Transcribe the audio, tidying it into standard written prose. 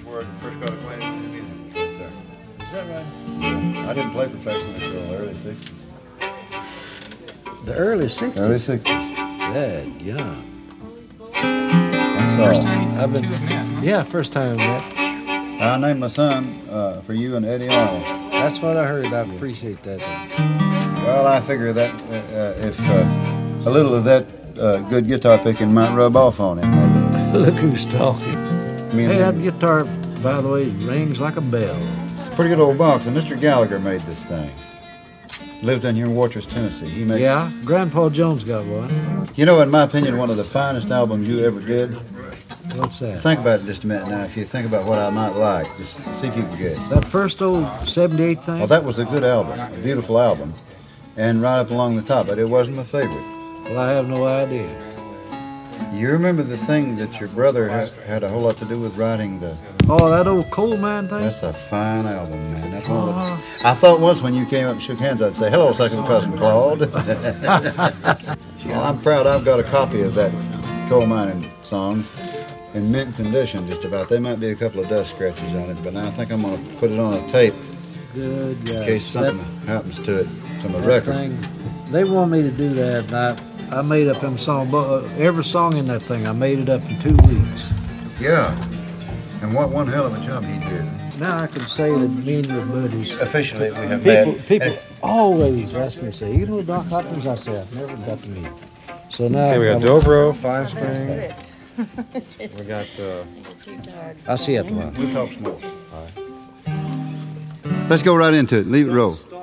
That's where I first got acquainted with the music. Right there. Is that right? Yeah. I didn't play professionally until the early 60s. The early 60s? Early 60s. Dad, yeah. That's First all. time you I've been- two have met, huh? Yeah, first time I met. I named my son for you and Eddie Arnold. That's what I heard. I appreciate that. Well, I figure that if a little of that good guitar picking might rub off on him, maybe. Look who's talking. Me and Hey, that him- guitar, by the way, rings like a bell. It's a pretty good old box, and Mr. Gallagher made this thing. Lived in here in Wartrace, Tennessee. He makes, Yeah, Grandpa Jones got one. You know, in my opinion, one of the finest albums you ever did. What's that? Think about it just a minute now. If you think about what I might like, just see if you can guess. That first old 78 thing? Well, that was a good album, a beautiful album, and right up along the top, but it wasn't my favorite. Well, I have no idea. You remember the thing that your brother had a whole lot to do with writing the... Oh, that old coal mine thing? That's a fine album, man. That's one of the... I thought once when you came up and shook hands, I'd say, hello, second cousin Claude. Well, I'm proud I've got a copy of that coal mining songs in mint condition, just about. There might be a couple of dust scratches on it, but now I think I'm going to put it on a tape Good in God. case something happens to it, to my That record. thing, they want me to do that, and I made up them song, but every song in that thing, I made it up in 2 weeks. Yeah. And what one hell of a job he did. Now I can say that me and your buddies, Officially, we have people always ask me, say, you know Doc Hopkins? I say, I've never got to meet him. So now Okay, we got I'm- Dobro, Fine Spring. We got I'll see you at the lunch. We'll talk some more. Let's go right into it. Leave it roll.